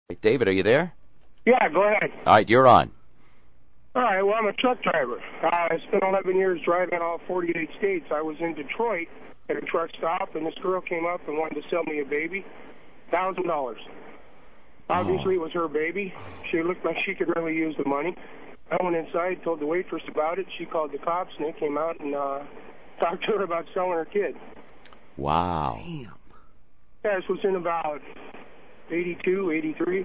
Hey, David, are you there? Yeah, go ahead. All right, you're on. All right, well, I'm a truck driver. I spent 11 years driving all 48 states. I was in Detroit at a truck stop, and this girl came up and wanted to sell me a baby, $1,000. Obviously, it was her baby. She looked like she could really use the money. I went inside, told the waitress about it. She called the cops, and they came out and talked to her about selling her kid. Wow. Damn. Yeah, this was in about 82, 83.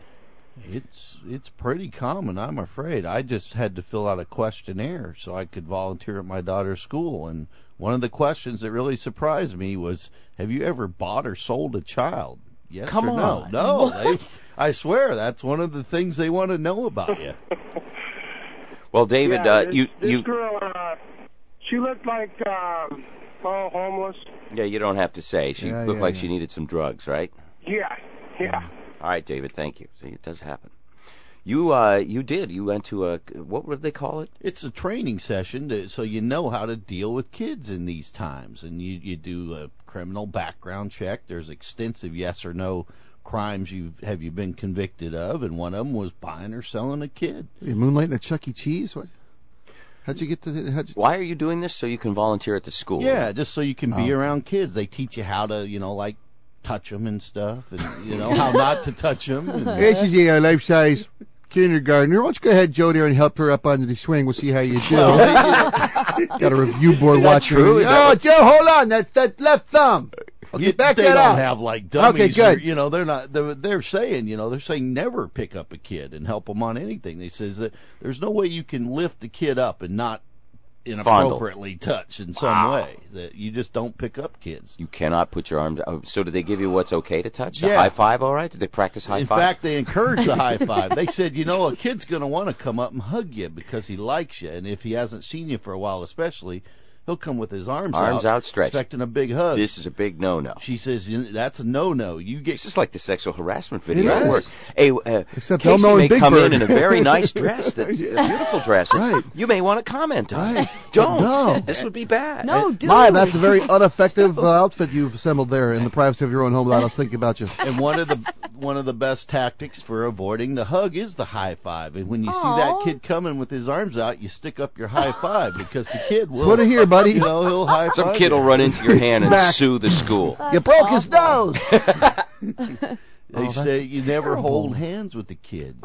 It's pretty common, I'm afraid. I just had to fill out a questionnaire so I could volunteer at my daughter's school. And one of the questions that really surprised me was, have you ever bought or sold a child? Yes Come or on. no? No. I swear, that's one of the things they want to know about you. Well, David, this girl, she looked like, homeless. Yeah, you don't have to say. She looked like she needed some drugs, right? Yeah. All right, David, thank you. See, it does happen. You did. You went to what would they call it? It's a training session so you know how to deal with kids in these times. And you do a criminal background check. There's extensive yes or no crimes have you been convicted of, and one of them was buying or selling a kid. You moonlighting at Chuck E. Cheese? What? How'd you get to... Why are you doing this? So you can volunteer at the school? Yeah, just so you can be around kids. They teach you how to, like, touch them and stuff, and, how not to touch them. This is a life-size kindergartner. Why don't you go ahead, Joe, there, and help her up onto the swing. We'll see how you do. Got a review board watching. Oh, Joe, hold on. That's that left thumb. Okay, back they that don't up. have like dummies. Okay, good. Or, they're not. They're saying never pick up a kid and help them on anything. They says that there's no way you can lift the kid up and not inappropriately touch in some way. That you just don't pick up kids. You cannot put your arms out. So did they give you what's okay to touch? Yeah. A high five, all right? Did they practice high five? In fact, they encourage the high five. They said, a kid's going to want to come up and hug you because he likes you. And if he hasn't seen you for a while especially, he'll come with his arms outstretched, expecting a big hug. This is a big no-no. She says, that's a no-no. This is like the sexual harassment video. It is. Where, Except Casey Elmo may and Big come Bird. in a very nice dress. That's a beautiful dress. Right. You may want to comment on it. Right. Don't. No. This would be bad. No, dude. My, that's a very ineffective outfit you've assembled there in the privacy of your own home without us thinking about you. And one of the best tactics for avoiding the hug is the high five. And when you see that kid coming with his arms out, you stick up your high five because the kid will. Put it here, buddy. He'll high five. Some kid will run into your hand and Smack. sue the school. You broke his nose. They say you never terrible. hold hands with the kid.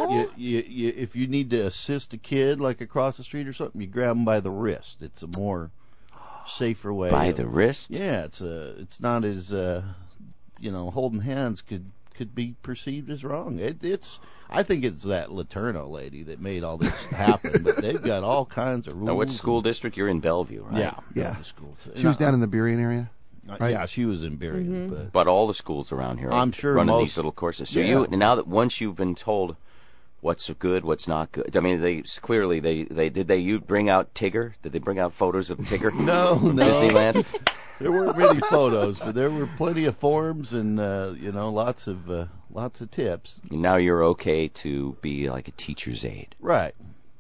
If you need to assist a kid, like across the street or something, you grab them by the wrist. It's a more safer way. By the wrist? Yeah, it's not as holding hands could be perceived as wrong. I think it's that Laterno lady that made all this happen, but they've got all kinds of rules. Now, what school district? You're in Bellevue, right? Yeah. School. She was down in the Burien area. Right? Yeah, she was in Burien, But all the schools around here I'm sure running most, these little courses. So yeah. now that once you've been told what's good, what's not good, I mean, they bring out Tigger? Did they bring out photos of Tigger? No. Disneyland? There weren't many photos, but there were plenty of forms and lots of tips. Now you're okay to be like a teacher's aide. Right.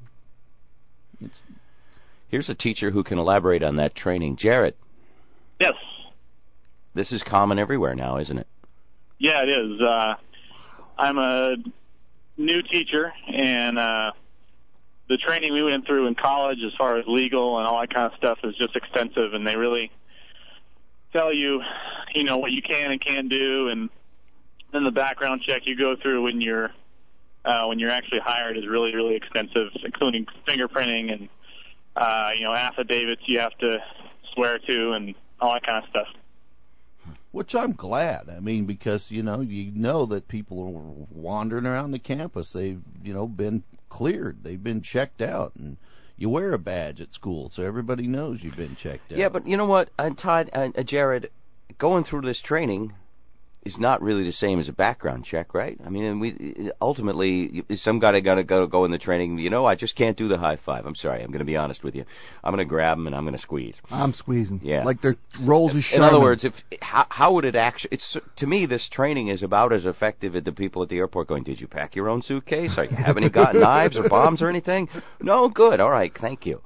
Here's a teacher who can elaborate on that training. Jared. Yes. This is common everywhere now, isn't it? Yeah, it is. I'm a new teacher, and the training we went through in college as far as legal and all that kind of stuff is just extensive, and they really tell you, what you can and can't do, and then the background check you go through when you're actually hired is really, really extensive, including fingerprinting and affidavits you have to swear to and all that kind of stuff. Which I'm glad. I mean, because, you know that people are wandering around the campus. They've, been cleared. They've been checked out. And you wear a badge at school, so everybody knows you've been checked out. Yeah, but you know what, Todd, Jared, going through this training is not really the same as a background check, right? I mean, ultimately, some guy got to go in the training. I just can't do the high five. I'm sorry. I'm going to be honest with you. I'm going to grab him and I'm going to squeeze. I'm squeezing. Yeah. Like their rolls of In other words, how would it actually? To me, this training is about as effective as the people at the airport going, "Did you pack your own suitcase? Are you having got knives or bombs or anything?" No, good. All right, thank you.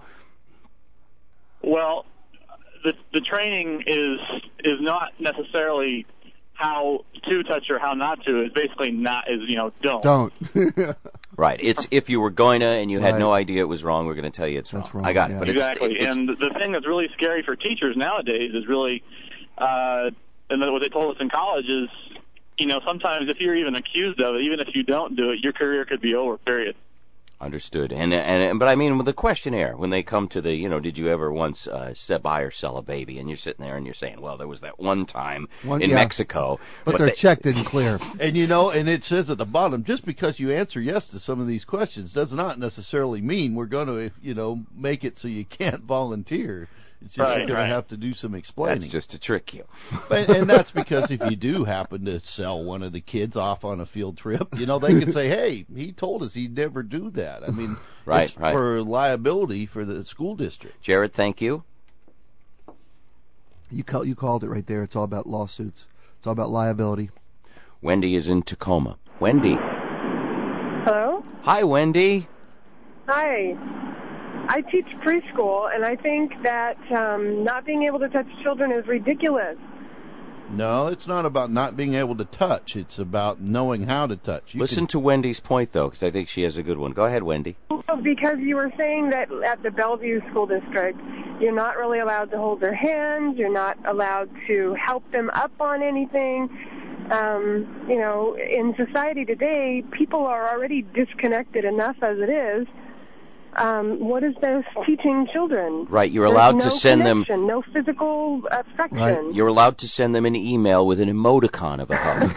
Well, the training is not necessarily how to touch or how not to is basically don't. Don't. Right. It's if you were going to and you had Right. no idea it was wrong, we're going to tell you it's That's wrong. wrong, I got yeah. it. But Exactly. it's And the thing that's really scary for teachers nowadays is really, and then what they told us in college is, sometimes if you're even accused of it, even if you don't do it, your career could be over, period. understood. But I mean, with the questionnaire, when they come to the, did you ever once buy or sell a baby? And you're sitting there and you're saying, well, there was that one time in Mexico. But their check didn't clear. And and it says at the bottom, just because you answer yes to some of these questions does not necessarily mean we're going to, make it so you can't volunteer. It's just you're going to have to do some explaining. That's just to trick you. And that's because if you do happen to sell one of the kids off on a field trip, they can say, hey, he told us he'd never do that. I mean, it's for liability for the school district. Jared, thank you. You called it right there. It's all about lawsuits. It's all about liability. Wendy is in Tacoma. Wendy. Hello? Hi, Wendy. Hi. I teach preschool, and I think that not being able to touch children is ridiculous. No, it's not about not being able to touch. It's about knowing how to touch. Listen to Wendy's point, though, because I think she has a good one. Go ahead, Wendy. Because you were saying that at the Bellevue School District, you're not really allowed to hold their hands. You're not allowed to help them up on anything. In society today, people are already disconnected enough as it is. What is this teaching children? Right, you're allowed to send connection, no physical affection. Right. You're allowed to send them an email with an emoticon of a hug.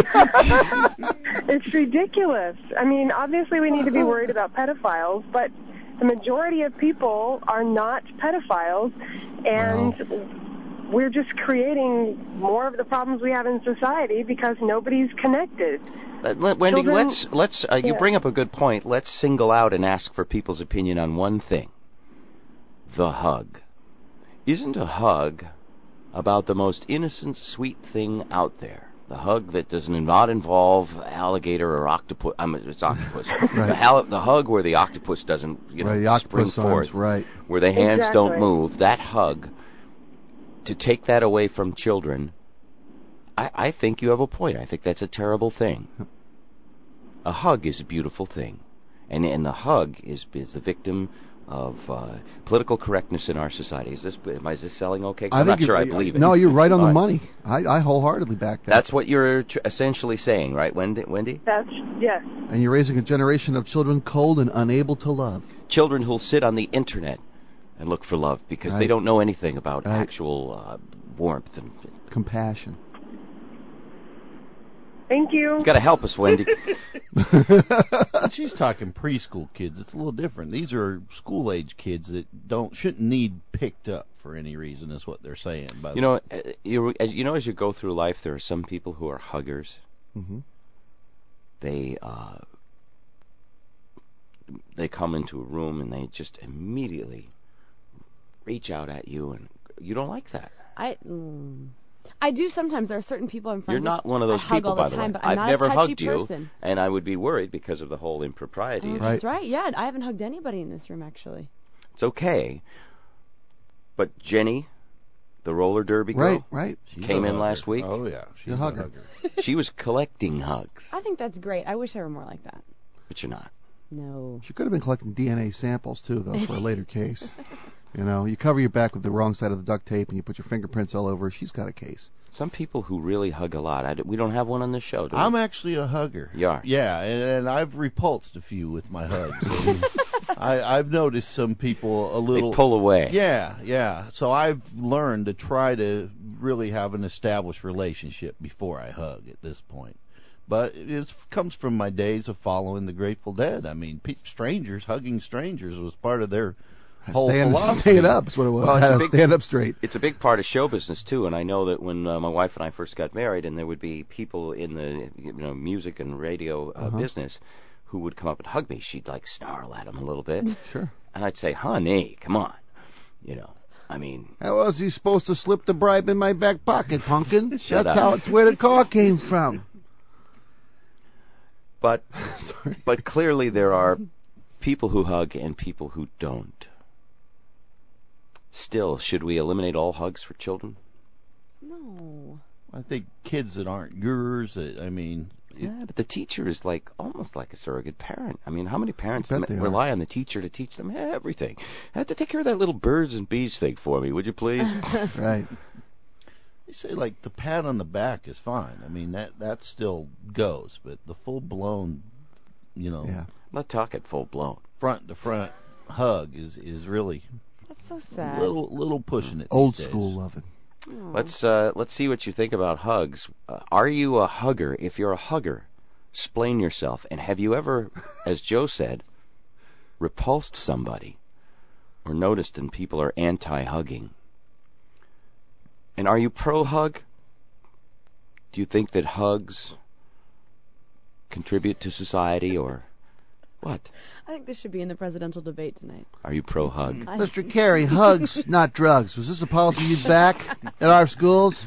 It's ridiculous. I mean, obviously we need to be worried about pedophiles, but the majority of people are not pedophiles, and we're just creating more of the problems we have in society because nobody's connected. Wendy, let's you bring up a good point. Let's single out and ask for people's opinion on one thing. The hug. Isn't a hug about the most innocent, sweet thing out there? The hug that does not involve alligator or octopus. It's octopus. Right. The hug where the octopus doesn't, spring forth. Right. Where the hands don't move. That hug. To take that away from children, I think you have a point. I think that's a terrible thing. A hug is a beautiful thing. And the hug is the victim of political correctness in our society. Is this selling okay? I'm not sure I believe it. No, you're right on the money. I wholeheartedly back that. That's what you're essentially saying, right, Wendy? Yes. And you're raising a generation of children cold and unable to love. Children who'll sit on the internet and look for love because they don't know anything about actual warmth and compassion. Thank you. You got to help us, Wendy. She's talking preschool kids. It's a little different. These are school-age kids that shouldn't need picked up for any reason, is what they're saying. As you go through life, there are some people who are huggers. Mm-hmm. They come into a room and they just immediately reach out at you, and you don't like that. I do sometimes. There are certain people I'm friends with. You're not one of those people, by the way. But I'm I've never hugged person. you, and I would be worried because of the whole impropriety. Oh, that's right. Yeah, I haven't hugged anybody in this room, actually. It's okay. But Jenny, the roller derby girl, came in last week. Oh, yeah. She's a hugger. She was collecting hugs. I think that's great. I wish I were more like that. But you're not. No. She could have been collecting DNA samples, too, though, for a later case. You cover your back with the wrong side of the duct tape and you put your fingerprints all over. She's got a case. Some people who really hug a lot. We don't have one on this show, do we? I'm actually a hugger. You are? Yeah, and I've repulsed a few with my hugs. I've noticed some people a little... They pull away. Yeah. So I've learned to try to really have an established relationship before I hug at this point. But it comes from my days of following the Grateful Dead. I mean, hugging strangers was part of their whole philosophy. Stand up is what it was. Well, stand up straight. It's a big part of show business, too, and I know that when my wife and I first got married and there would be people in the music and radio business who would come up and hug me, she'd snarl at them a little bit. Sure. And I'd say, honey, come on. How was he supposed to slip the bribe in my back pocket, pumpkin? That's where the car came from. But clearly there are people who hug and people who don't. Still, should we eliminate all hugs for children? No. I think kids that aren't yours, Yeah, but the teacher is almost like a surrogate parent. I mean, how many parents bet they rely on the teacher to teach them everything? I have to take care of that little birds and bees thing for me, would you please? Right. you say like the pat on the back is fine. I mean, that still goes, but the full-blown, Yeah. I'm not talking full blown. front-to-front hug is really That's so a sad. little pushing it Old these days. school loving. Aw. Let's see what you think about hugs. Are you a hugger? If you're a hugger, explain yourself. And have you ever, as Joe said, repulsed somebody or noticed and people are anti-hugging? And are you pro-hug? Do you think that hugs contribute to society or what? I think this should be in the presidential debate tonight. Are you pro-hug? Mr. Kerry, hugs, not drugs. Was this a policy you'd back at our schools?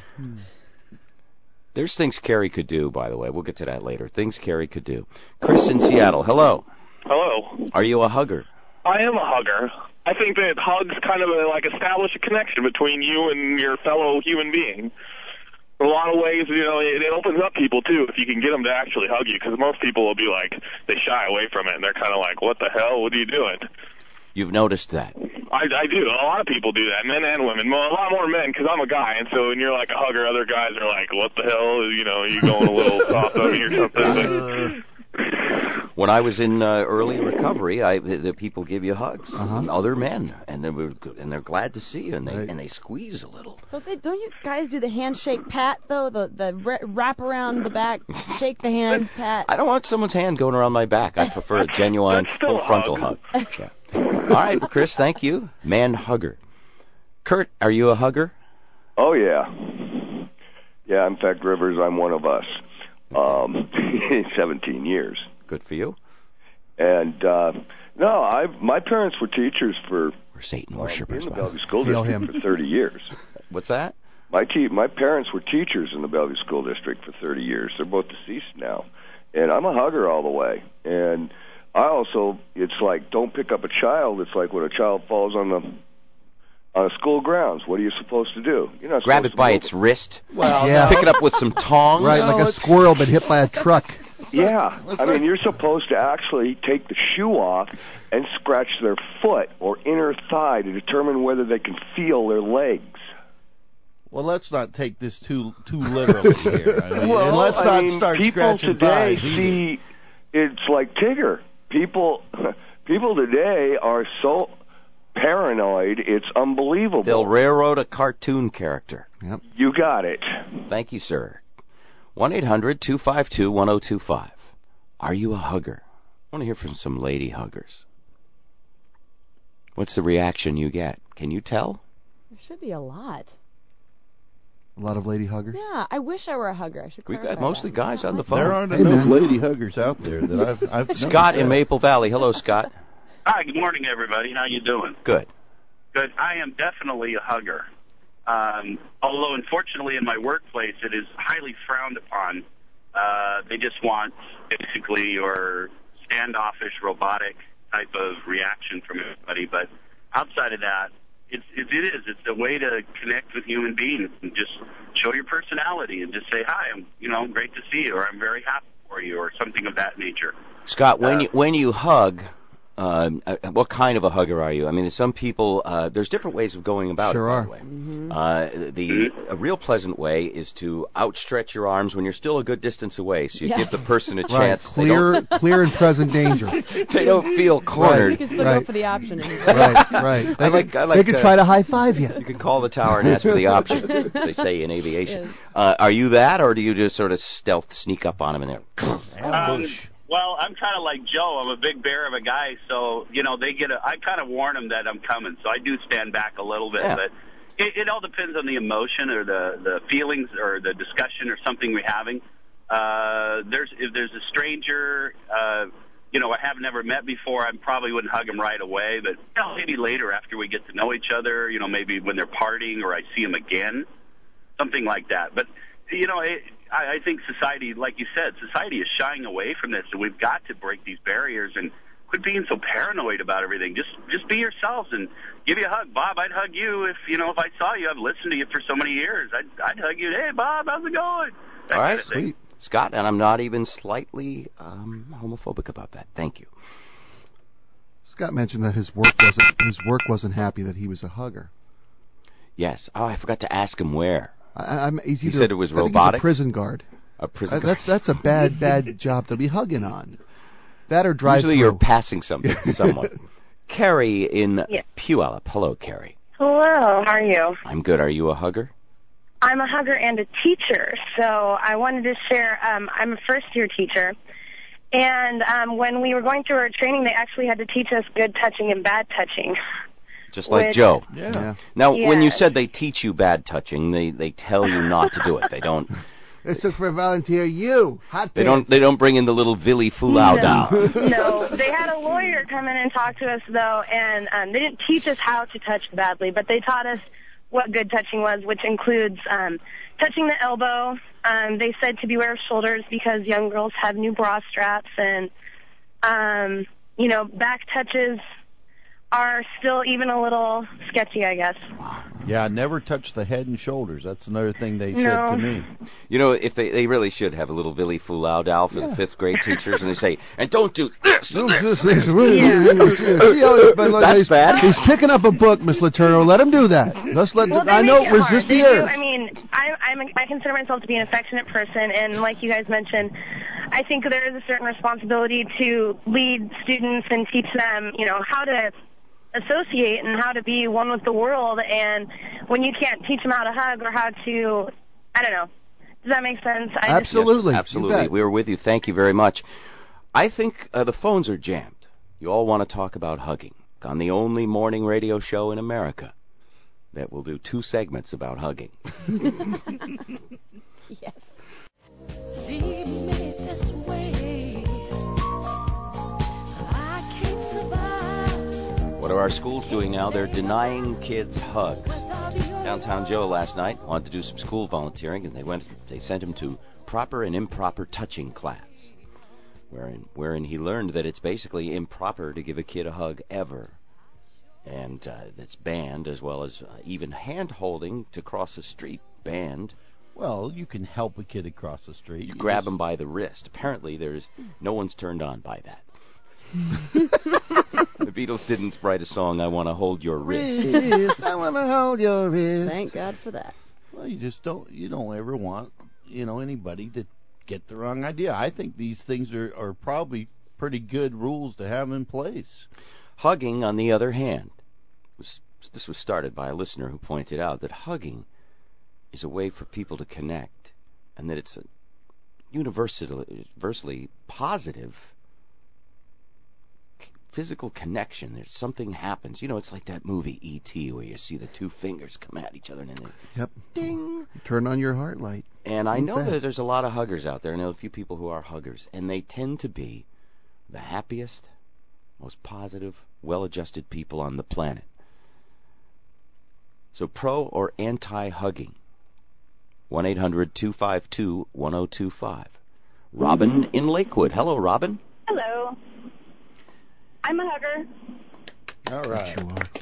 There's things Kerry could do, by the way. We'll get to that later. Things Kerry could do. Chris in Seattle, hello. Hello. Are you a hugger? I am a hugger. I think that hugs kind of establish a connection between you and your fellow human being. In a lot of ways, it opens up people, too, if you can get them to actually hug you, because most people will be they shy away from it, and they're kind of what the hell, what are you doing? You've noticed that. I do. A lot of people do that, men and women. Well, a lot more men, because I'm a guy, and so when you're a hugger, other guys are what the hell, you going a little soft on me or something. When I was in early recovery, the people give you hugs, other men, and they're glad to see you, and they squeeze a little. So don't you guys do the handshake pat though? The wrap around the back, shake the hand pat. I don't want someone's hand going around my back. I prefer a genuine full frontal hug. Yeah. All right, Chris, thank you. Man hugger. Kurt, are you a hugger? Oh yeah. Yeah, in fact, Rivers, I'm one of us. 17 years. Good for you. And my parents were teachers for We're Satan worshippers. in the Bellevue School District for 30 years. What's that? My parents were teachers in the Bellevue School District for 30 years. They're both deceased now. And I'm a hugger all the way. And I also, it's don't pick up a child. It's when a child falls on school grounds. What are you supposed to do? You're not Grab supposed it by to its wrist. Well, yeah. Pick it up with some tongs. Right, like a squirrel been hit by a truck. Yeah. You're supposed to actually take the shoe off and scratch their foot or inner thigh to determine whether they can feel their legs. Well, let's not take this too literally here. And let's not start people scratching today thighs either. see it's like Tigger. People today are so paranoid, it's unbelievable. They'll railroad a cartoon character. Yep. You got it. Thank you, sir. 1-800-252-1025. Are you a hugger? I want to hear from some lady huggers. What's the reaction you get? Can you tell? There should be a lot. A lot of lady huggers. Yeah, I wish I were a hugger. I should We've clarify got mostly that. guys on the phone. There aren't enough lady huggers out there that I've Scott in noticed. Maple Valley. Hello, Scott. Hi, good morning, everybody. How you doing? Good. Good. I am definitely a hugger. Although, unfortunately, in my workplace, it is highly frowned upon. They just want, basically, or standoffish, robotic type of reaction from everybody. But outside of that, it is. It's a way to connect with human beings and just show your personality and just say, hi, I'm great to see you, or I'm very happy for you, or something of that nature. Scott, when you hug, what kind of a hugger are you? I mean, some people, there's different ways of going about Sure it, by are. the way. A real pleasant way is to outstretch your arms when you're still a good distance away, so you give the person a Right, chance. clear and present danger. They don't feel cornered. You can still go for the option. Right. They could try to high five you. You can call the tower and ask for the option, as they say in aviation. Yes. Are you that, or do you just sort of stealth sneak up on them and they're Ambush. Well, I'm kind of like Joe. I'm a big bear of a guy, so I kind of warn them that I'm coming, so I do stand back a little bit. Yeah. But it all depends on the emotion or the feelings or the discussion or something we're having. If there's a stranger, I have never met before, I probably wouldn't hug them right away. But maybe later after we get to know each other, maybe when they're partying or I see them again, something like that. But I think society, like you said, society is shying away from this, and we've got to break these barriers. And quit being so paranoid about everything. Just be yourselves and give you a hug. Bob, I'd hug you if I saw you. I've listened to you for so many years. I'd hug you. Hey, Bob, how's it going? That All right, kind of thing. sweet. Scott, and I'm not even slightly homophobic about that. Thank you. Scott mentioned that his work wasn't happy that he was a hugger. Yes. Oh, I forgot to ask him where. He said it was I think robotic? he's a prison guard. A prison guard. That's a bad job to be hugging on. That or drive Usually through. you're passing something to someone. Carrie in Puyallup. Hello, Carrie. Hello, how are you? I'm good. Are you a hugger? I'm a hugger and a teacher, so I wanted to share. I'm a first-year teacher, and when we were going through our training, they actually had to teach us good touching and bad touching. Just like Joe. Yeah. Now, when you said they teach you bad touching, they tell you not to do it. They don't. This is for volunteer you. Hot They don't bring in the little Vili Fulau down. No, they had a lawyer come in and talk to us, though, and they didn't teach us how to touch badly, but they taught us what good touching was, which includes touching the elbow. They said to beware of shoulders because young girls have new bra straps, and, back touches are still even a little sketchy, I guess. Yeah, never touch the head and shoulders. That's another thing they said to me. If they really should have a little Vili Fulau doll for the 5th grade teachers, and they say, and don't do this. That's bad. He's picking up a book, Miss Letourneau. Let him do that. I know. Resist the urge. I mean, I consider myself to be an affectionate person, and like you guys mentioned, I think there is a certain responsibility to lead students and teach them, how to associate and how to be one with the world. And when you can't teach them how to hug or how to, I don't know. Does that make sense? Absolutely. Yes, absolutely. We were with you. Thank you very much. I think the phones are jammed. You all want to talk about hugging on the only morning radio show in America that will do 2 segments about hugging. Yes. Leave me this way. I can't survive. What are our schools doing now? They're denying kids hugs. Downtown Joe last night wanted to do some school volunteering, and they sent him to proper and improper touching class, wherein he learned that it's basically improper to give a kid a hug ever. And that's banned, as well as even hand-holding to cross the street, banned. Well, you can help a kid across the street. You grab him by the wrist. Apparently, no one's turned on by that. The Beatles didn't write a song, I Want to Hold Your Wrist. I want to hold your wrist. Thank God for that. Well, you don't ever want, anybody to get the wrong idea. I think these things are probably pretty good rules to have in place. Hugging, on the other hand, this was started by a listener who pointed out that hugging is a way for people to connect, and that it's a universally positive physical connection. There's something happens. It's like that movie E.T. where you see the 2 fingers come at each other and then yep. Ding. Turn on your heart light. And I know that there's a lot of huggers out there. I know a few people who are huggers, and they tend to be the happiest, most positive, well-adjusted people on the planet. So pro or anti-hugging? 1-800-252-1025. Robin in Lakewood. Hello, Robin. Hello. I'm a hugger. All right. You are.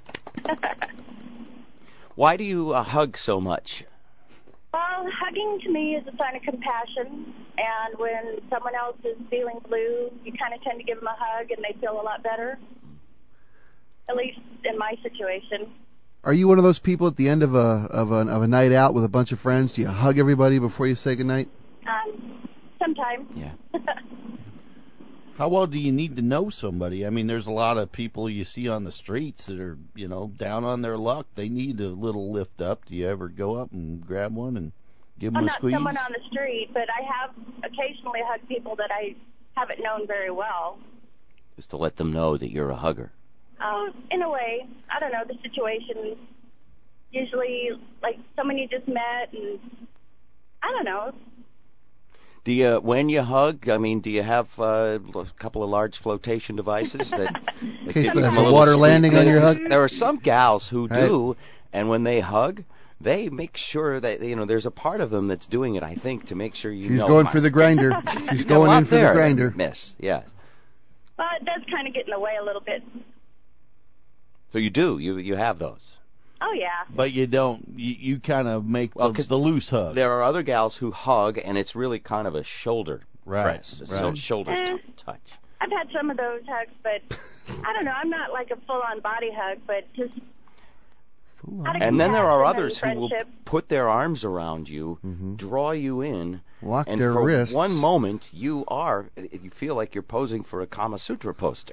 Why do you hug so much? Well, hugging to me is a sign of compassion, and when someone else is feeling blue, you kind of tend to give them a hug, and they feel a lot better, at least in my situation. Are you one of those people at the end of a night out with a bunch of friends? Do you hug everybody before you say goodnight? Sometimes. Yeah. How well do you need to know somebody? I mean, there's a lot of people you see on the streets that are, down on their luck. They need a little lift up. Do you ever go up and grab one and give them a squeeze? I'm not someone on the street, but I have occasionally hugged people that I haven't known very well. Just to let them know that you're a hugger. In a way. I don't know, the situation. Usually, like, someone you just met, and I don't know. Do you, when you hug, do you have a couple of large flotation devices that in case there's a water landing on your hug? There are some gals who do, and when they hug, they make sure that there's a part of them that's doing it. I think to make sure you know. She's going for the grinder. She's going in for the grinder. Miss, yes. Well, it does kind of get in the way a little bit. So you do. You have those. Oh, yeah. But you don't. You kind of make the loose hug. There are other gals who hug, and it's really kind of a shoulder press, a shoulder touch. I've had some of those hugs, but I don't know. I'm not like a full-on body hug, but just... And then there are others who will put their arms around you, draw you in, lock and their for wrists. one moment you feel like you're posing for a Kama Sutra poster.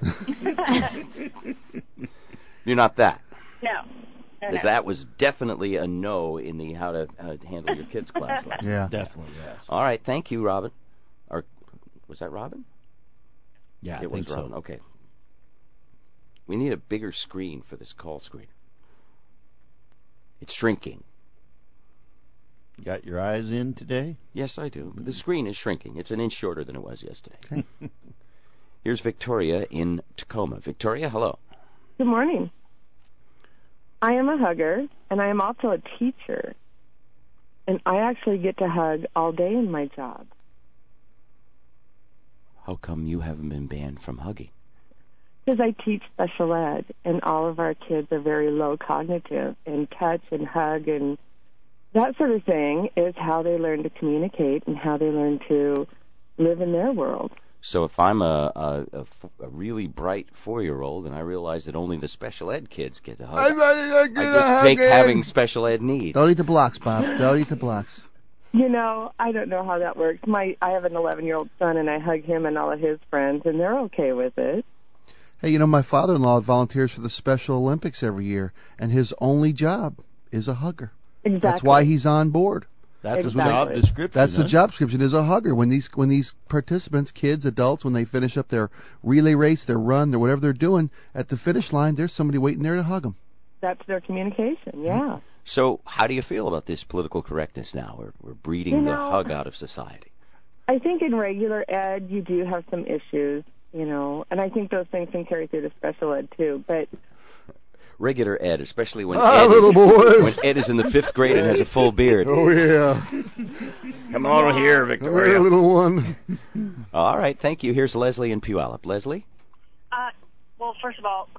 You're not that. No. Because that was definitely a no in the how to handle your kids class last night. Yeah, definitely, yes. All right, thank you, Robin. Or was that Robin? Yeah, it I think was Robin. so. Okay. We need a bigger screen for this call screen. It's shrinking. You got your eyes in today? Yes, I do. But the screen is shrinking. It's an inch shorter than it was yesterday. Here's Victoria in Tacoma. Victoria, hello. Good morning. I am a hugger, and I am also a teacher. And I actually get to hug all day in my job. How come you haven't been banned from hugging? Because I teach special ed, and all of our kids are very low cognitive, and touch and hug and that sort of thing is how they learn to communicate and how they learn to live in their world. So if I'm a really bright 4-year-old and I realize that only the special ed kids get to hug, I just fake having special ed needs. Don't eat the blocks, Bob. Don't eat the blocks. You know, I don't know how that works. I have an 11-year-old son, and I hug him and all of his friends, and they're okay with it. Hey, you know, my father-in-law volunteers for the Special Olympics every year, and his only job is a hugger. Exactly. That's why he's on board. That's the job description. That's the job description, is a hugger. When these participants, kids, adults, when they finish up their relay race, their run, their whatever they're doing, at the finish line, there's somebody waiting there to hug them. That's their communication, yeah. So how do you feel about this political correctness now? We're breeding the hug out of society. I think in regular ed, you do have some issues, you know, and I think those things can carry through to special ed, too, but... Regular ed, especially when when Ed is in the 5th grade and has a full beard. Oh, yeah. Come on here, Victoria. Hey, little one. All right, thank you. Here's Leslie in Puyallup. Leslie? Well, first of all,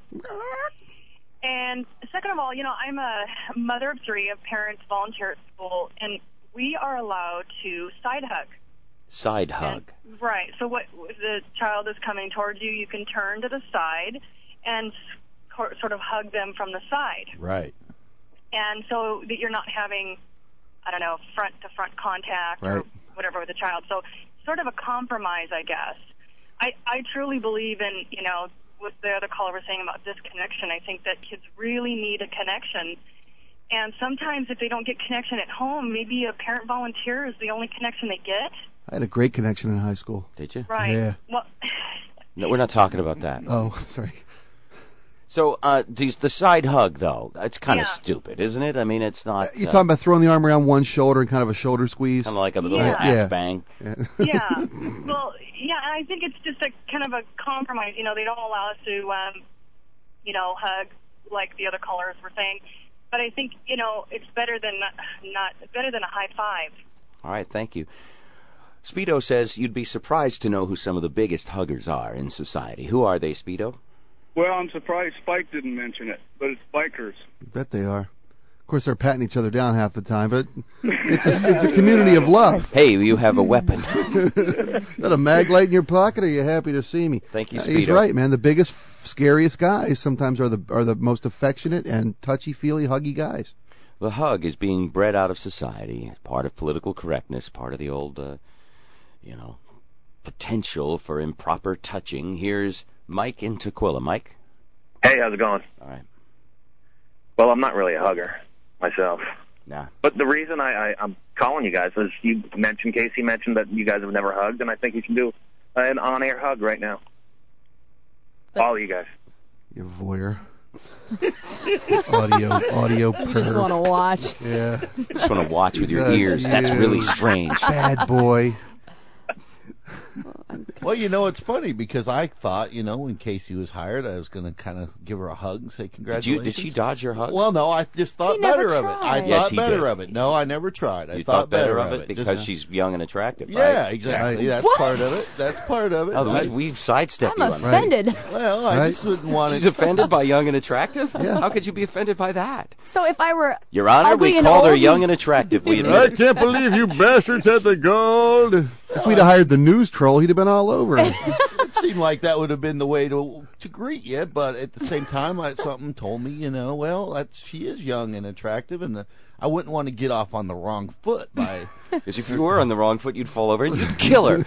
and second of all, you know, I'm a mother of 3 of parents volunteer at school, and we are allowed to side hug. Side hug. Right. So what if the child is coming towards you, you can turn to the side and sort of hug them from the side. Right. And so that you're not having, I don't know, front-to-front contact or whatever with the child. So sort of a compromise, I guess. I truly believe in, you know, what the other caller was saying about disconnection. I think that kids really need a connection. And sometimes if they don't get connection at home, maybe a parent volunteer is the only connection they get. I had a great connection in high school. Did you? Right. Yeah. Well, no, we're not talking about that. Oh, sorry. So the side hug, though, it's kind of stupid, isn't it? I mean, it's not... You're talking about throwing the arm around one shoulder and kind of a shoulder squeeze? Kind of like a little ass bang. Yeah. Well, yeah, and I think it's just a kind of a compromise. You know, they don't allow us to, you know, hug like the other callers were saying. But I think, you know, it's better than better than a high five. All right, thank you. Speedo says you'd be surprised to know who some of the biggest huggers are in society. Who are they, Speedo? Well, I'm surprised Spike didn't mention it, but it's bikers. I bet they are. Of course, they're patting each other down half the time, but it's a community of love. Hey, you have a weapon. Is that a mag light in your pocket, or are you happy to see me? Thank you, Speedo. He's right, man. The biggest, scariest guys sometimes are the most affectionate and touchy-feely, huggy guys. The hug is being bred out of society, part of political correctness, part of the old, potential for improper touching. Here's Mike in Tukwila. Mike? Hey, how's it going? All right. Well, I'm not really a hugger myself. Nah. But the reason I'm calling you guys is Casey mentioned that you guys have never hugged, and I think you should do an on-air hug right now. All of you guys. You voyeur. audio perv. You just want to watch. Yeah. You just want to watch with your ears. You. That's really strange. Bad boy. Well, you know, it's funny because I thought, you know, when Casey was hired, I was going to kind of give her a hug and say congratulations. Did she dodge your hug? Well, no, I just thought better of it. I thought better of it. No, I never tried. I thought better of it because she's young and attractive, right? Yeah, exactly. That's part of it. That's part of it. Oh, we've sidestepped you on that. I'm offended. Well, I just wouldn't want She's offended by young and attractive? Yeah. How could you be offended by that? So if I were Your Honor, ugly we and called her old young and attractive. We admit I it. can't believe you bastards had the gold. If we'd have hired the news troll, he'd have been all over it. It seemed like that would have been the way to greet you, but at the same time, something told me, you know, well, she is young and attractive, and I wouldn't want to get off on the wrong foot by... Because if you were on the wrong foot, you'd fall over and you'd kill her.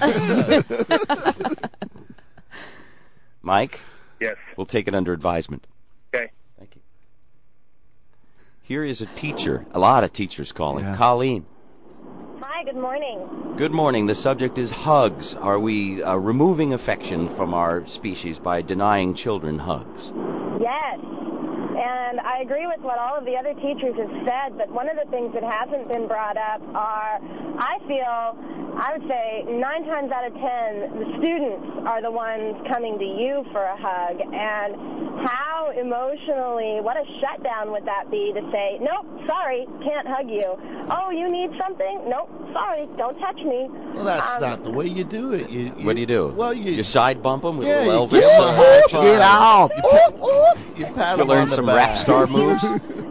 Mike? Yes. We'll take it under advisement. Okay. Thank you. Here is a teacher. A lot of teachers calling. Yeah. Colleen. Hi, good morning. Good morning. The subject is hugs. Are we removing affection from our species by denying children hugs? Yes. And I agree with what all of the other teachers have said, but one of the things that hasn't been brought up are, I would say 9 times out of 10, the students are the ones coming to you for a hug. And how emotionally, what a shutdown would that be to say, nope, sorry, can't hug you. Oh, you need something? Nope, sorry, don't touch me. Well, that's not the way you do it. What do you do? Well, you side bump them with yeah, a little you Elvis? give 'em a high five. Get off! You pat You 'em learn on the some back. rap star moves?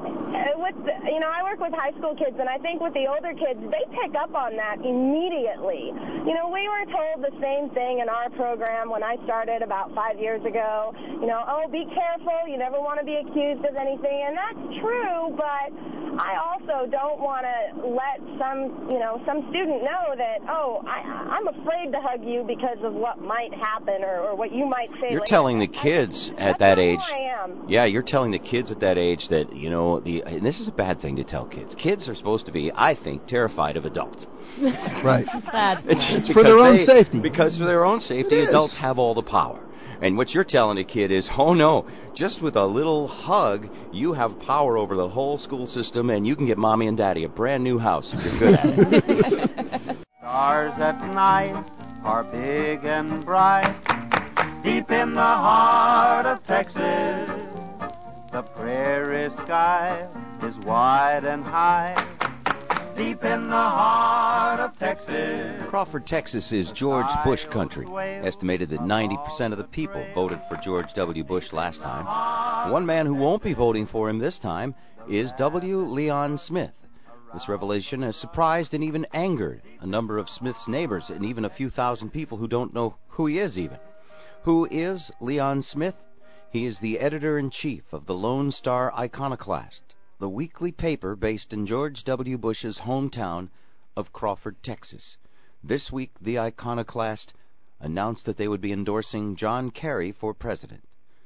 I work with high school kids, and I think with the older kids, they pick up on that immediately. You know, we were told the same thing in our program when I started about 5 years ago. You know, oh, be careful. You never want to be accused of anything, and that's true, but I also don't want to let some student know that, oh, I'm afraid to hug you because of what might happen or what you might say You're later. telling the kids at that age. I am. Yeah, you're telling the kids at that age that, you know, and this is a bad thing to tell kids. Kids are supposed to be, I think, terrified of adults. Right. It's for their own safety. Because for their own safety, adults have all the power. And what you're telling a kid is, oh no, just with a little hug, you have power over the whole school system, and you can get mommy and daddy a brand new house if you're good at it. Stars at night are big and bright, deep in the heart of Texas. The prairie sky is wide and high, deep in the heart of Texas. Crawford, Texas is George Bush country. Estimated that 90% of the people voted for George W. Bush last time. One man who won't be voting for him this time is W. Leon Smith. This revelation has surprised and even angered a number of Smith's neighbors and even a few thousand people who don't know who he is even. Who is Leon Smith? He is the editor-in-chief of the Lone Star Iconoclast, the weekly paper based in George W. Bush's hometown of Crawford, Texas. This week, the Iconoclast announced that they would be endorsing John Kerry for president.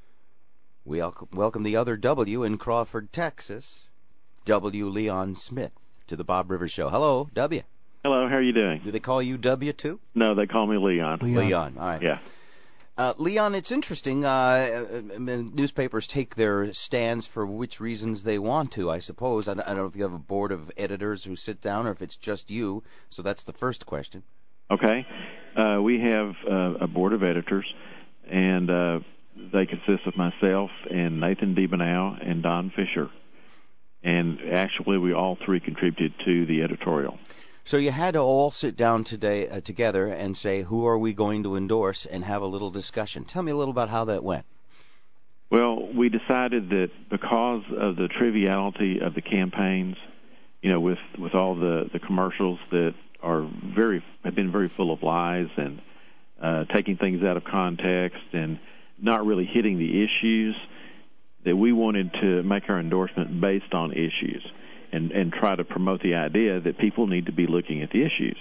We welcome the other W in Crawford, Texas, W. Leon Smith, to the Bob Rivers Show. Hello, W. Hello, how are you doing? Do they call you W too? No, they call me Leon. Leon, all right. Yeah. Leon, it's interesting. Newspapers take their stands for which reasons they want to, I suppose. I don't know if you have a board of editors who sit down or if it's just you. So that's the first question. Okay. We have a board of editors, and they consist of myself and Nathan DeBenow and Don Fisher. And actually, we all three contributed to the editorial. So you had to all sit down today together and say, who are we going to endorse, and have a little discussion. Tell me a little about how that went. Well, we decided that because of the triviality of the campaigns, you know, with all the commercials that have been very full of lies and taking things out of context and not really hitting the issues, that we wanted to make our endorsement based on issues. And try to promote the idea that people need to be looking at the issues.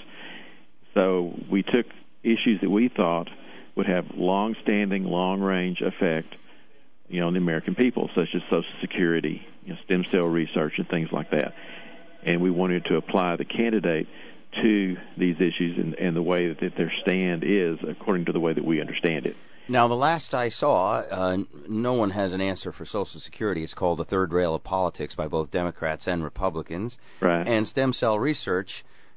So we took issues that we thought would have long-standing, long-range effect, you know, on the American people, such as Social Security, you know, stem cell research, and things like that. And we wanted to apply the candidate to these issues and the way that their stand is according to the way that we understand it. Now, the last I saw, no one has an answer for Social Security. It's called the third rail of politics by both Democrats and Republicans. Right. And stem cell research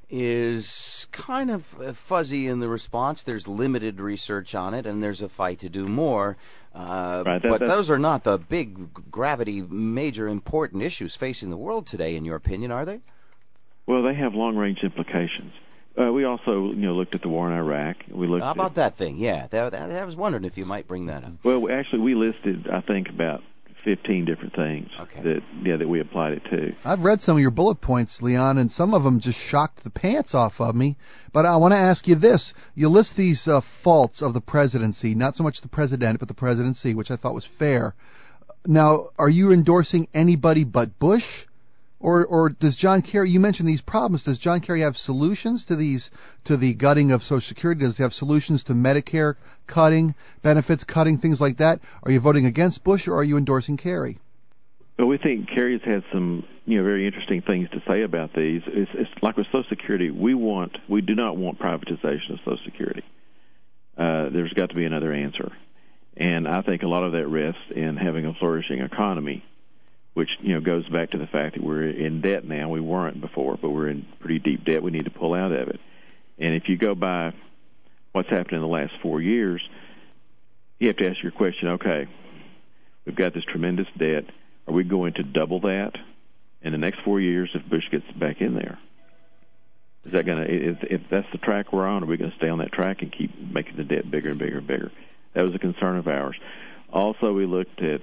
is kind of fuzzy in the response. There's limited research on it, and there's a fight to do more. Right, but those are not the big gravity, major, important issues facing the world today, in your opinion, are they? Well, they have long-range implications. We also, looked at the war in Iraq. We looked. How about that thing? Yeah, I was wondering if you might bring that up. Well, we listed, I think, about 15 different things that we applied it to. I've read some of your bullet points, Leon, and some of them just shocked the pants off of me. But I want to ask you this. You list these faults of the presidency, not so much the president, but the presidency, which I thought was fair. Now, are you endorsing anybody but Bush? Or does John Kerry, you mentioned these problems, does John Kerry have solutions to the gutting of Social Security? Does he have solutions to Medicare cutting, benefits cutting, things like that? Are you voting against Bush, or are you endorsing Kerry? Well, we think Kerry's had some, very interesting things to say about these. It's like with Social Security, we do not want privatization of Social Security. There's got to be another answer. And I think a lot of that rests in having a flourishing economy, which goes back to the fact that we're in debt now. We weren't before, but we're in pretty deep debt. We need to pull out of it. And if you go by what's happened in the last 4 years, you have to ask your question, okay, we've got this tremendous debt. Are we going to double that in the next 4 years if Bush gets back in there? Is that going to, if that's the track we're on, are we going to stay on that track and keep making the debt bigger and bigger and bigger? That was a concern of ours. Also, we looked at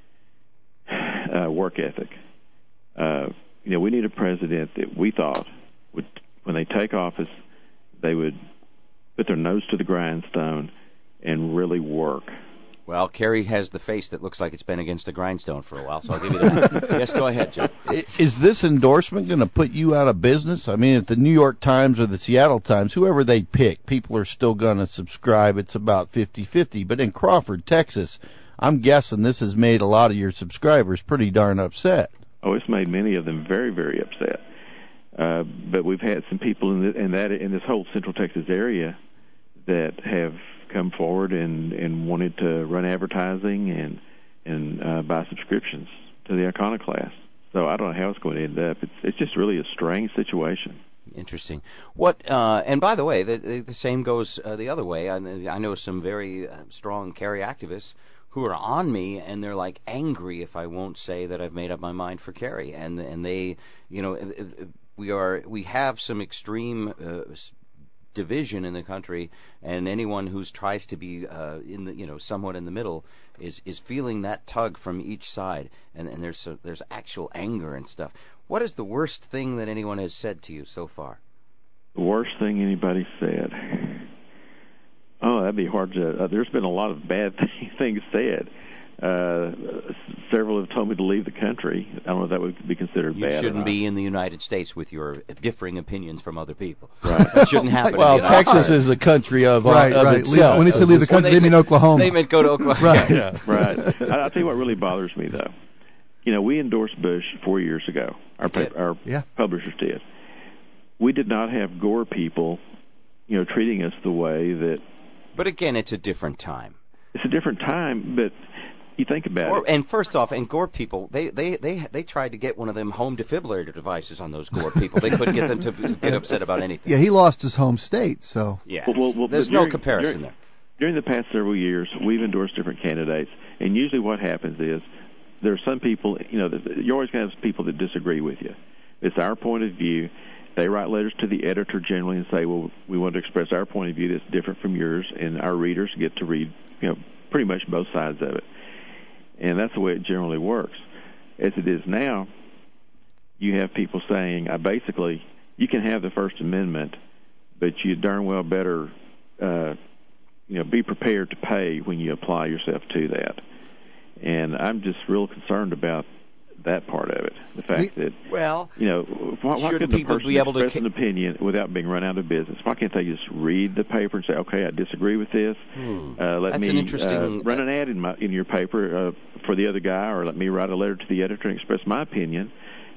work ethic. We need a president that we thought would, when they take office, they would put their nose to the grindstone and really work. Well, Kerry has the face that looks like it's been against the grindstone for a while, so I'll give you that. Yes, go ahead, Joe. Is this endorsement going to put you out of business? I mean, at the New York Times or the Seattle Times, whoever they pick, people are still going to subscribe. It's about 50-50. But in Crawford, Texas, I'm guessing this has made a lot of your subscribers pretty darn upset. Oh, it's made many of them very, very upset. But we've had some people in this whole Central Texas area that have come forward and wanted to run advertising and buy subscriptions to the Iconoclast. So I don't know how it's going to end up. It's just really a strange situation. Interesting. What? And by the way, the same goes the other way. I know some very strong Kerry activists who are on me, and they're like angry if I won't say that I've made up my mind for Kerry, and they, we have some extreme division in the country, and anyone who tries to be somewhat in the middle is feeling that tug from each side, and there's actual anger and stuff. What is the worst thing that anyone has said to you so far? The worst thing anybody said. Oh, that'd be hard to. There's been a lot of bad things said. Several have told me to leave the country. I don't know if that would be considered bad. You shouldn't be in the United States with your differing opinions from other people. Right. That shouldn't happen. Well, Texas is a country of itself. When they say leave the country, they mean Oklahoma. They meant go to Oklahoma. Right. Yeah, right. I'll tell you what really bothers me, though. We endorsed Bush 4 years ago. Our publishers did. We did not have Gore people, treating us the way that. But again, it's a different time. It's a different time, but you think about it. And first off, Gore people, they tried to get one of them home defibrillator devices on those Gore people. They couldn't get them to get upset about anything. Yeah, he lost his home state, so. Yeah, there's no comparison there. During the past several years, we've endorsed different candidates, and usually what happens is there are some people, you always have people that disagree with you. It's our point of view. They write letters to the editor generally and say, well, we want to express our point of view that's different from yours, and our readers get to read, pretty much both sides of it. And that's the way it generally works. As it is now, you have people saying, basically, you can have the First Amendment, but you darn well better, be prepared to pay when you apply yourself to that. And I'm just real concerned about that part of it. The fact that, why couldn't a person express an opinion without being run out of business? Why can't they just read the paper and say, okay, I disagree with this. Let me run an ad in your paper for the other guy, or let me write a letter to the editor and express my opinion.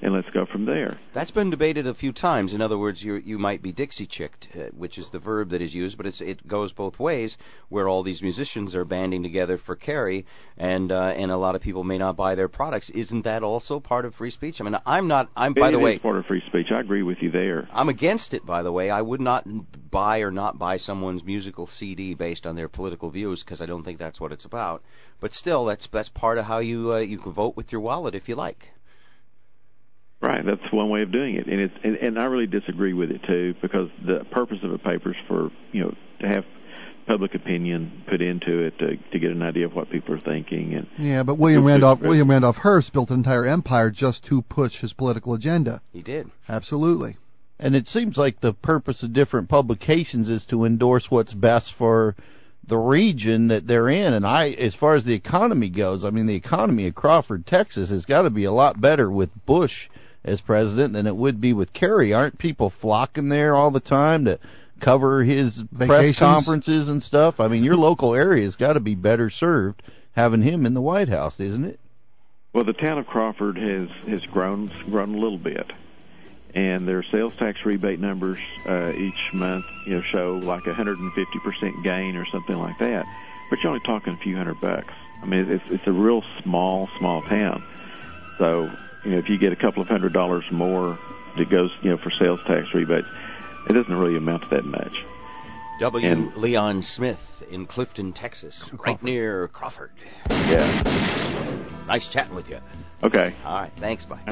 and let's go from there. That's been debated a few times. In other words, you might be Dixie-chicked, which is the verb that is used, but it goes both ways, where all these musicians are banding together for Kerry, and a lot of people may not buy their products. Isn't that also part of free speech? I mean, by the way, it is part of free speech. I agree with you there. I'm against it, by the way. I would not buy or not buy someone's musical CD based on their political views, because I don't think that's what it's about. But still, that's part of how you can vote with your wallet if you like. Right, that's one way of doing it, and I really disagree with it too, because the purpose of a paper is for to have public opinion put into it to get an idea of what people are thinking. And yeah, but William Randolph Hearst built an entire empire just to push his political agenda. He did. Absolutely. And it seems like the purpose of different publications is to endorse what's best for the region that they're in. And as far as the economy goes, I mean, the economy of Crawford, Texas has got to be a lot better with Bush as president than it would be with Kerry. Aren't people flocking there all the time to cover his press conferences and stuff? I mean, your local area has got to be better served having him in the White House, isn't it? Well, the town of Crawford has grown a little bit, and their sales tax rebate numbers each month show like 150% gain or something like that. But you're only talking a few $100. I mean, it's a real small town. So if you get a couple of $100 more that goes for sales tax rebates, it doesn't really amount to that much. Leon Smith in Clifton, Texas, right near Crawford. Yeah. Nice chatting with you. Okay. All right. Thanks. Bye.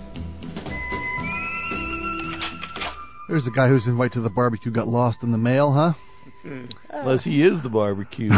There's a guy who's invited to the barbecue got lost in the mail, huh? Unless he is the barbecue.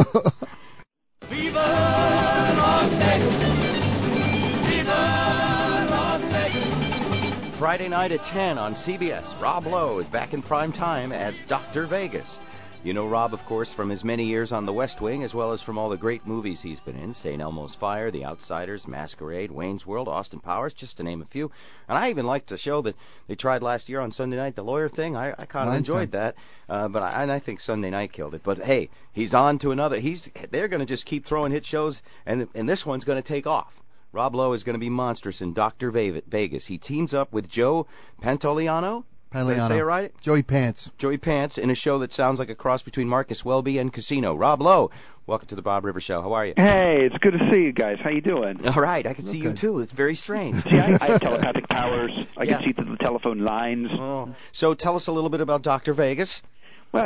Viva Las Vegas! Viva Las Vegas! Friday night at 10 on CBS, Rob Lowe is back in prime time as Dr. Vegas. You know Rob, of course, from his many years on The West Wing, as well as from all the great movies he's been in, St. Elmo's Fire, The Outsiders, Masquerade, Wayne's World, Austin Powers, just to name a few. And I even liked the show that they tried last year on Sunday night, the lawyer thing. I kind of enjoyed that, but I think Sunday night killed it. But hey, he's on to another. They're going to just keep throwing hit shows, and this one's going to take off. Rob Lowe is going to be monstrous in Dr. Vegas. He teams up with Joe Pantoliano. Did I say it right? Joey Pants. Joey Pants in a show that sounds like a cross between Marcus Welby and Casino. Rob Lowe, welcome to the Bob Rivers Show. How are you? Hey, it's good to see you guys. How you doing? All right, I can see you too. It's very strange. See, I have telepathic powers. I can see through the telephone lines. Oh. So tell us a little bit about Dr. Vegas. Well,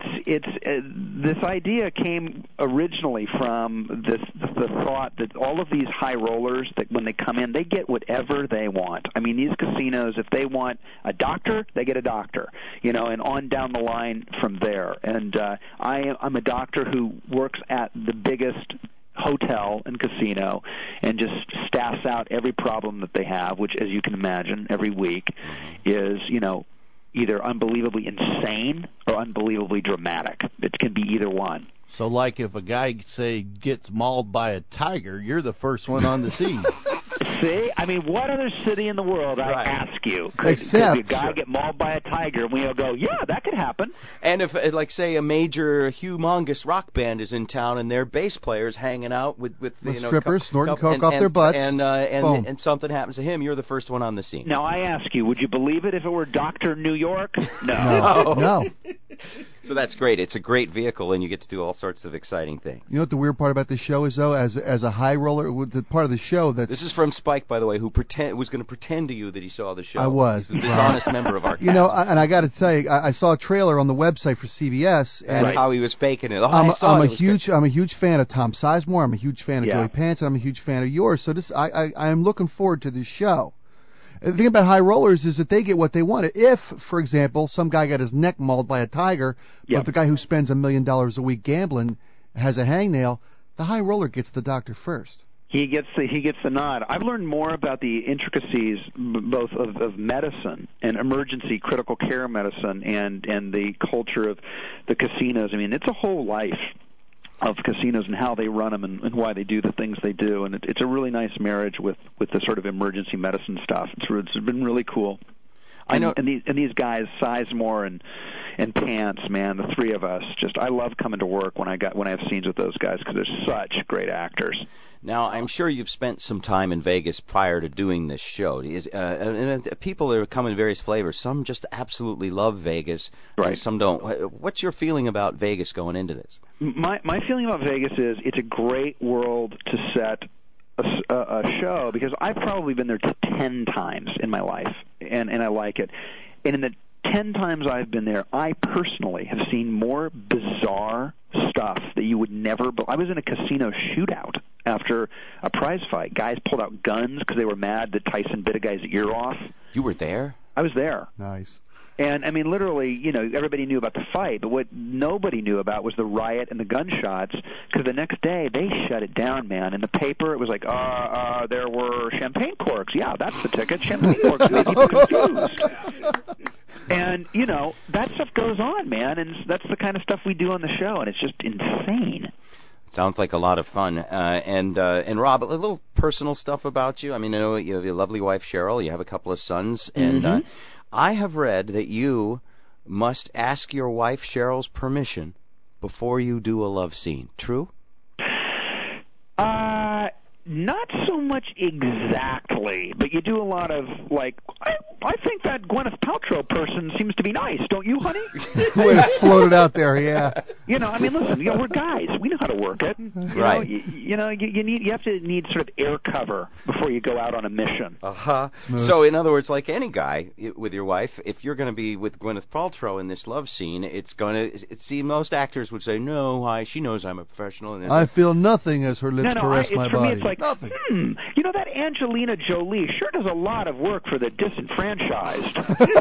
this idea came originally from the thought that all of these high rollers, that when they come in, they get whatever they want. I mean, these casinos, if they want a doctor, they get a doctor, and on down the line from there. And I'm a doctor who works at the biggest hotel and casino and just staffs out every problem that they have, which, as you can imagine, every week is, either unbelievably insane or unbelievably dramatic. It can be either one. So, like, if a guy, say, gets mauled by a tiger, you're the first one on the scene. See? I mean, what other city in the world, I ask you, could a guy get mauled by a tiger and we all go, yeah, that could happen? And if, like, say, a major, humongous rock band is in town and their bass player's hanging out with strippers snorting coke off their butts, and something happens to him, you're the first one on the scene. Now, I ask you, would you believe it if it were Dr. New York? No. So that's great. It's a great vehicle, and you get to do all sorts of exciting things. You know what the weird part about this show is, though? As a high roller, the part of the show that's... This is from Spike, by the way, who was going to pretend to you that he saw the show. I was. He's a dishonest member of our cast. And I got to tell you, I saw a trailer on the website for CBS. And that's how he was faking it. I'm a huge fan of Tom Sizemore. I'm a huge fan of Joey Pants. And I'm a huge fan of yours. So I am looking forward to this show. The thing about high rollers is that they get what they want. If, for example, some guy got his neck mauled by a tiger, but the guy who spends $1 million a week gambling has a hangnail, the high roller gets the doctor first. He gets the nod. I've learned more about the intricacies both of medicine and emergency critical care medicine and the culture of the casinos. I mean, it's a whole life of casinos and how they run them and why they do the things they do, and it's a really nice marriage with the sort of emergency medicine stuff. It's been really cool. I know. And these guys, Sizemore and Pants, man, the three of us, I love coming to work when I have scenes with those guys because they're such great actors. Now, I'm sure you've spent some time in Vegas prior to doing this show. People that come in various flavors. Some just absolutely love Vegas, right? And some don't. What's your feeling about Vegas going into this? My feeling about Vegas is it's a great world to set a show because I've probably been there 10 times in my life, and I like it. And in the 10 times I've been there, I personally have seen more bizarre stuff that you would never. I was in a casino shootout after a prize fight. Guys pulled out guns because they were mad that Tyson bit a guy's ear off. You were there? I was there. Nice. And, I mean, literally, everybody knew about the fight, but what nobody knew about was the riot and the gunshots, because the next day they shut it down, man. In the paper, it was like, there were champagne corks. Yeah, that's the ticket. Champagne corks made people confused. And, that stuff goes on, man, and that's the kind of stuff we do on the show, and it's just insane. Sounds like a lot of fun. And Rob, a little personal stuff about you. I mean, I know you have your lovely wife, Cheryl. You have a couple of sons. And I have read that you must ask your wife, Cheryl's permission before you do a love scene. True? Not so much exactly, but you do a lot of, I think that Gwyneth Paltrow person seems to be nice, don't you, honey? Way to float it out there, yeah. I mean, listen, we're guys. We know how to work it. Right. You have to need sort of air cover before you go out on a mission. So, in other words, like any guy with your wife, if you're going to be with Gwyneth Paltrow in this love scene, most actors would say, no, she knows I'm a professional. And I feel nothing as her lips caress my for body. Me, it's like, nothing. That Angelina Jolie sure does a lot of work for the disenfranchised.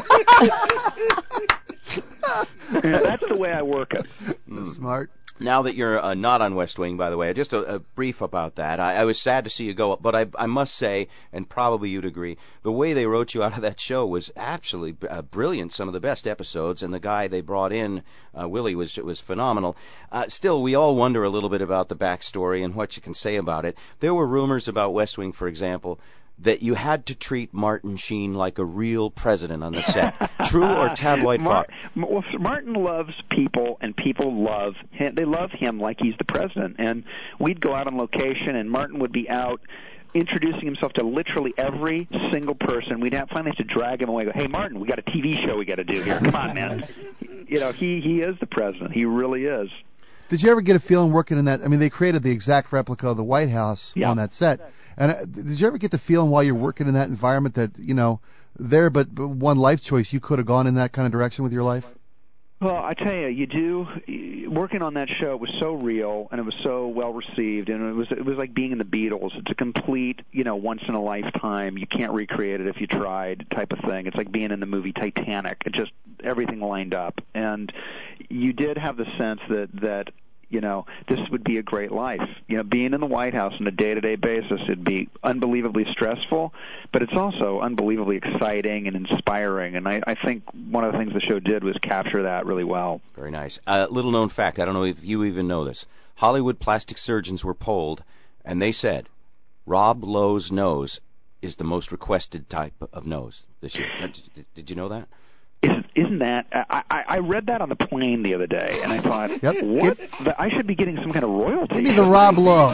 That's the way I work it. Smart. Now that you're not on West Wing, by the way, just a brief about that. I was sad to see you go, but I must say, and probably you'd agree, the way they wrote you out of that show was absolutely brilliant. Some of the best episodes, and the guy they brought in, Willie, was phenomenal. Still, we all wonder a little bit about the backstory and what you can say about it. There were rumors about West Wing, for example, that you had to treat Martin Sheen like a real president on the set. True or tabloid fodder? Martin loves people, and people love him. They love him like he's the president. And we'd go out on location, and Martin would be out introducing himself to literally every single person. We'd finally have to drag him away. Go, hey, Martin, we got a TV show we got to do here. Come on, man. He is the president. He really is. Did you ever get a feeling working in that? I mean, they created the exact replica of the White House on that set. And did you ever get the feeling while you're working in that environment that, there but one life choice, you could have gone in that kind of direction with your life? Well, I tell you, you do. Working on that show, it was so real, and it was so well received, and it was like being in the Beatles. It's a complete, once in a lifetime. You can't recreate it if you tried type of thing. It's like being in the movie Titanic. It just everything lined up, and you did have the sense that this would be a great life. Being in the White House on a day-to-day basis, it'd be unbelievably stressful, but it's also unbelievably exciting and inspiring, and I think one of the things the show did was capture that really well. Very nice. Little-known fact, I don't know if you even know this. Hollywood plastic surgeons were polled, and they said Rob Lowe's nose is the most requested type of nose this year. Did you know that? Isn't that? I read that on the plane the other day, and I thought, what? I should be getting some kind of royalty. Give me the Rob Lowe.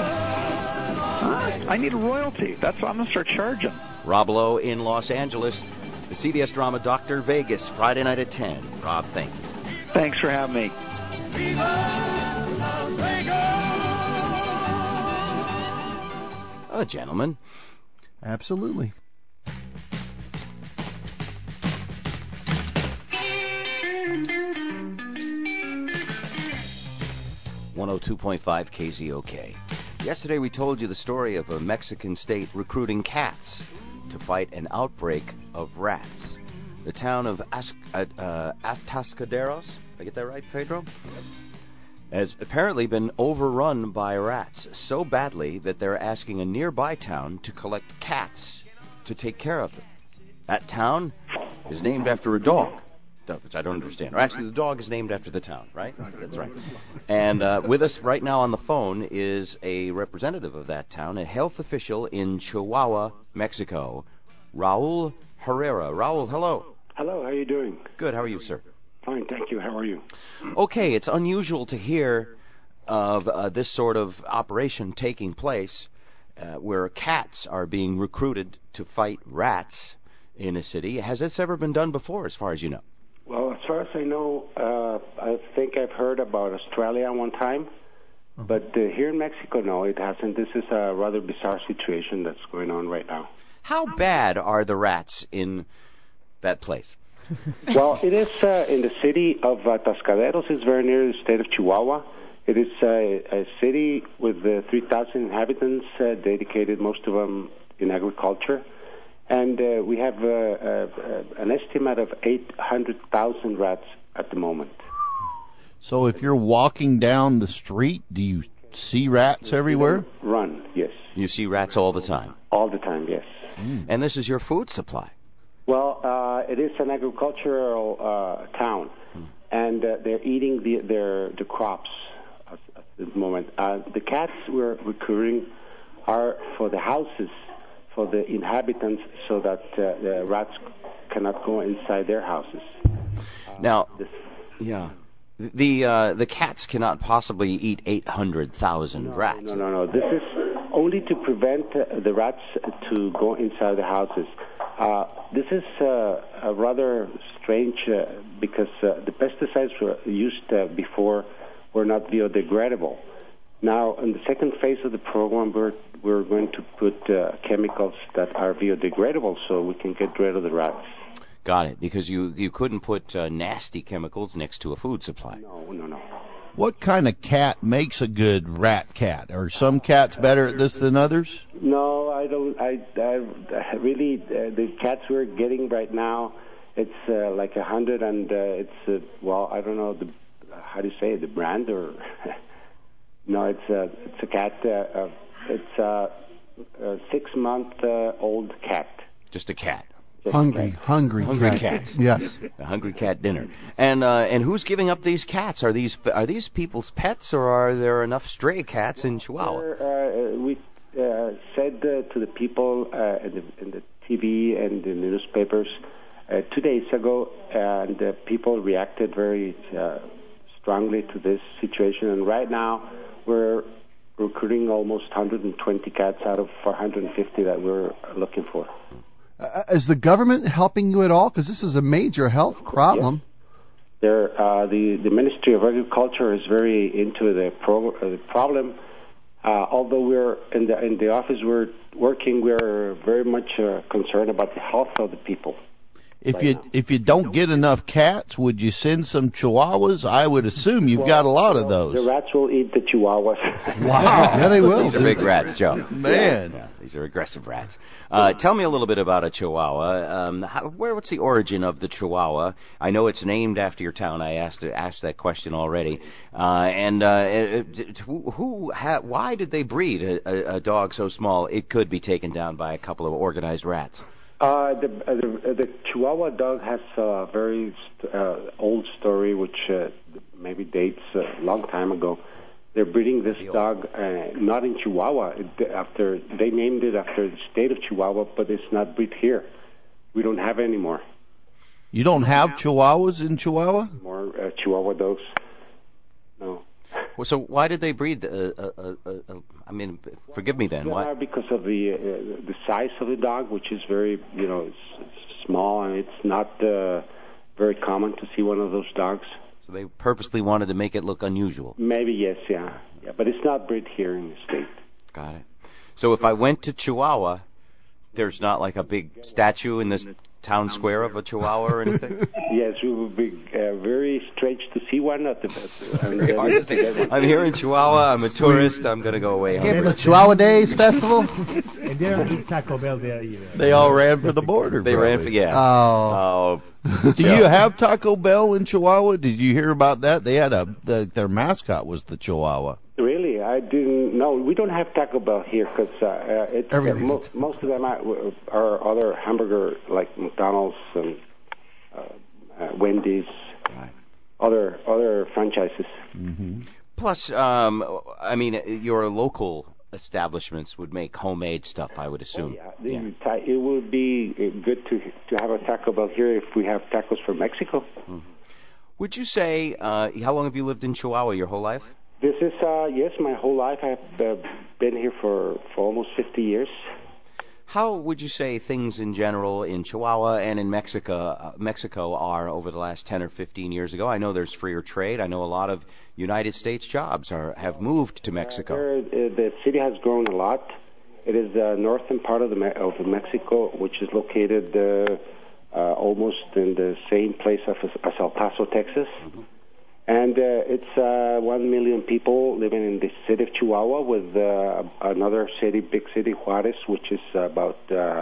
I need a royalty. I'm going to start charging. Rob Lowe in Los Angeles. The CBS drama Dr. Vegas, Friday night at 10. Rob, thank you. Thanks for having me. Oh, gentlemen. Absolutely. .5 KZOK. Yesterday we told you the story of a Mexican state recruiting cats to fight an outbreak of rats. The town of Atascaderos, did I get that right, Pedro? Has apparently been overrun by rats so badly that they're asking a nearby town to collect cats to take care of them. That town is named after a dog, which I don't understand. Or actually, the dog is named after the town, right? That's right. And with us right now on the phone is a representative of that town, a health official in Chihuahua, Mexico, Raul Herrera. Raul, hello. Hello, how are you doing? Good. How are you, sir? Fine, thank you. How are you? Okay, it's unusual to hear of this sort of operation taking place where cats are being recruited to fight rats in a city. Has this ever been done before, as far as you know? Well, as far as I know, I think I've heard about Australia one time, but here in Mexico, no, it hasn't. This is a rather bizarre situation that's going on right now. How bad are the rats in that place? Well, it is in the city of Atascaderos. It's very near the state of Chihuahua. It is a city with 3,000 inhabitants, dedicated, most of them in agriculture. And we have an estimate of 800,000 rats at the moment. So if you're walking down the street, do you see rats everywhere? Run, yes. You see rats all the time? All the time, yes. And this is your food supply? Well, it is an agricultural town, and they're eating the crops at this moment. The cats we're recruiting are for the houses, for the inhabitants, so that the rats cannot go inside their houses. Now, the cats cannot possibly eat 800,000 rats. No. This is only to prevent the rats to go inside the houses. This is a rather strange because the pesticides were used before were not biodegradable. Now, in the second phase of the program, we're going to put chemicals that are biodegradable so we can get rid of the rats. Got it, because you couldn't put nasty chemicals next to a food supply. No. What kind of cat makes a good rat cat? Are some cats better at this than others? No, I don't. I really, the cats we're getting right now, it's like 100, and it's, well, I don't know, how do you say it, the brand, or... No, it's a cat. It's a 6-month-old cat. Just a cat. Hungry cat. Yes. A hungry cat dinner. And who's giving up these cats? Are these people's pets, or are there enough stray cats in Chihuahua? We said to the people in the TV and in the newspapers 2 days ago, and people reacted very strongly to this situation. And right now, we're recruiting almost 120 cats out of 450 that we're looking for. Is the government helping you at all? Because this is a major health problem. Yes. The Ministry of Agriculture is very into the problem. Although we're in the office we're working, we're very much concerned about the health of the people. If you don't get enough cats, would you send some chihuahuas? I would assume you've got a lot of those. The rats will eat the chihuahuas. Wow. Yeah, they will. These are big rats, Joe. Man. Yeah, these are aggressive rats. Tell me a little bit about a chihuahua. What's the origin of the chihuahua? I know it's named after your town. I asked that question already. Why did they breed a dog so small it could be taken down by a couple of organized rats? The Chihuahua dog has a very old story, which maybe dates a long time ago. They're breeding this dog not in Chihuahua. They named it after the state of Chihuahua, but it's not bred here. We don't have any more. You don't have Chihuahuas in Chihuahua? More Chihuahua dogs. No. Well, so why did they breed? I mean, forgive me then. Why? Because of the size of the dog, which is very, it's small, and it's not very common to see one of those dogs. So they purposely wanted to make it look unusual. Maybe, yes, yeah. But it's not bred here in the state. Got it. So if I went to Chihuahua, there's not like a big statue in the town square of a Chihuahua or anything? Yes, it would be very strange to see one at the I'm here in Chihuahua. I'm a tourist. I'm going to go away hungry. The Chihuahua Days Festival? And they don't eat Taco Bell there either. They all ran for the border. They ran for, yeah. Oh. Do you have Taco Bell in Chihuahua? Did you hear about that? They had their mascot was the Chihuahua. Really? I didn't know. We don't have Taco Bell here because most of them are other hamburger, like McDonald's and Wendy's, other franchises. Mm-hmm. Plus, I mean, your local establishments would make homemade stuff, I would assume. It would be good to have a Taco Bell here if we have tacos from Mexico. Mm-hmm. Would you say, how long have you lived in Chihuahua, your whole life? This is, yes, my whole life. I've been here for almost 50 years. How would you say things in general in Chihuahua and in Mexico are over the last 10 or 15 years ago? I know there's freer trade. I know a lot of United States jobs have moved to Mexico. The city has grown a lot. It is the northern part of Mexico, which is located almost in the same place as El Paso, Texas. Mm-hmm. And it's 1 million people living in the city of Chihuahua with another city, big city, Juarez, which is about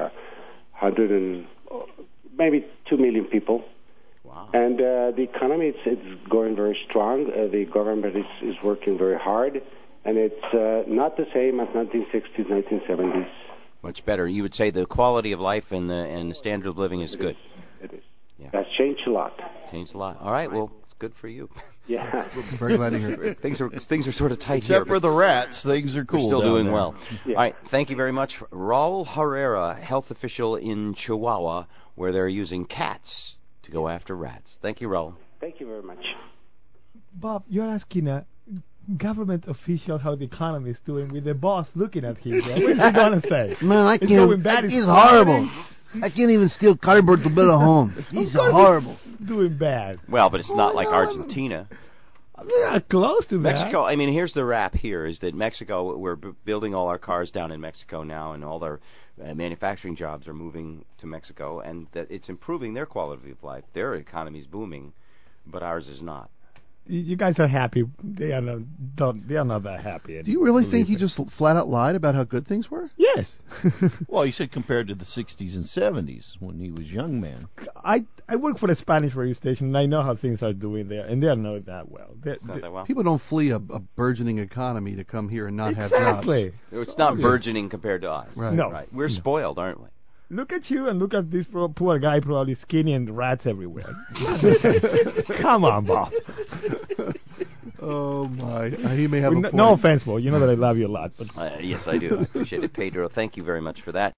100 and maybe 2 million people. Wow. And the economy, it's going very strong. The government is working very hard. And it's not the same as 1960s, 1970s. Much better. You would say the quality of life and the standard of living is good. It is. Yeah. That's changed a lot. Changed a lot. All right. Well, it's good for you. Yeah. We're very glad to hear it. Things are sort of tight Except here. for the rats, things are cool. We're still down doing there. well. Yeah. All right. Thank you very much, Raul Herrera, health official in Chihuahua, where they're using cats to go after rats. Thank you, Raul. Thank you very much. Bob, you're asking a government official how the economy is doing with the boss looking at him. Right? What's he gonna say? Man, I It's can't. going bad, He's it's horrible. I can't even steal cardboard to build a home. He's horrible. Doing bad. Well, but it's not like Argentina. Yeah, close to that. Mexico, I mean, here's the wrap here, is that Mexico, we're building all our cars down in Mexico now, and all their manufacturing jobs are moving to Mexico, and that it's improving their quality of life. Their economy's booming, but ours is not. You guys are happy. They are not that happy. Do you really think he just flat out lied about how good things were? Yes. Well, he said compared to the 60s and 70s when he was young man. I work for a Spanish radio station, and I know how things are doing there, and they are not that well. Not that well. People don't flee a burgeoning economy to come here and not have jobs. Exactly. It's not burgeoning compared to us. Right. No. Right. We're spoiled, aren't we? Look at you and look at this poor guy, probably skinny and rats everywhere. Come on, Bob. Oh, my. He may have a point. No offense, Bob. You know that I love you a lot. But Yes, I do. I appreciate it, Pedro. Thank you very much for that.